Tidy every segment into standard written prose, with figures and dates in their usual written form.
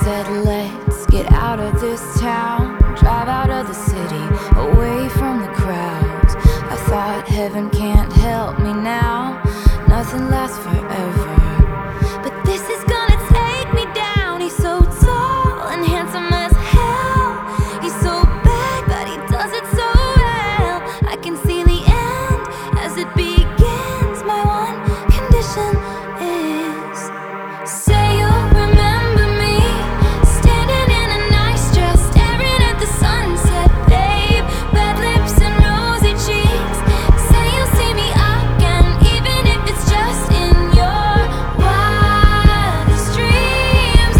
said, let's get out of this town, drive out of the city, away from the crowds. I thought heaven can't help me now, nothing lasts forever. But this is gonna take me down. He's so tall and handsome as hell. He's so bad, but he does it so well. I can see the end as it begins. My one condition is, say you'll remember me, standing in a nice dress, staring at the sunset, babe. Red lips and rosy cheeks. Say you'll see me again, even if it's just in your wildest dreams.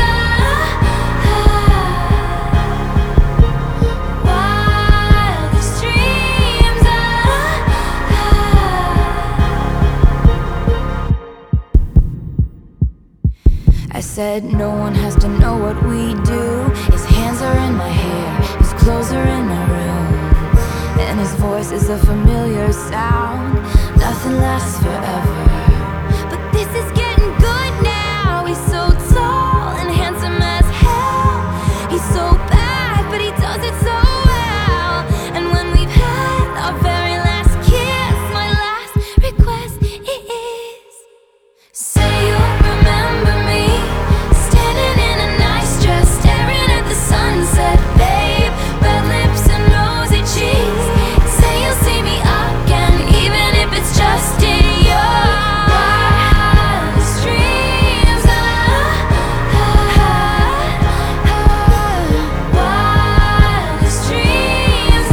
Wildest dreams. I said no one has to know what we do. His hands are in my hair, his clothes are in my room, and his voice is a familiar sound. Nothing lasts forever, but this is getting good now. He's so tall and handsome as hell. He's so bad, but he does it so well. And when we've had our very last kiss, my last request is, say you'll remember me, standing in a nice dress, staring at the sunset, babe. Red lips and rosy cheeks. Say you'll see me again, even if it's just in your wildest dreams. Wildest dreams.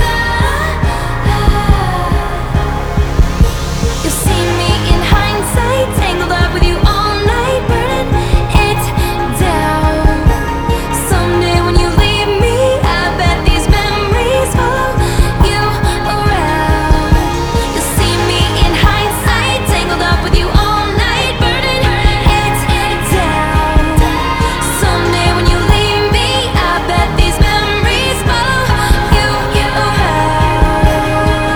You'll see me in hindsight, tangled up with you all night, burning it down. Someday when you leave me, I bet these memories follow you around. You'll see me in hindsight, tangled up with you all night, burning it down. Someday when you leave me, I bet these memories follow you around.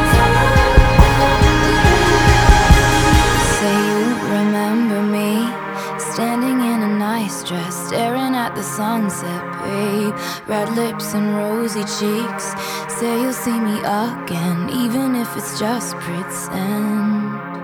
Say you remember me, standing in a nice dress, staring at the sunset, babe. Red lips and rosy cheeks. Say you'll see me again, even if it's just pretend.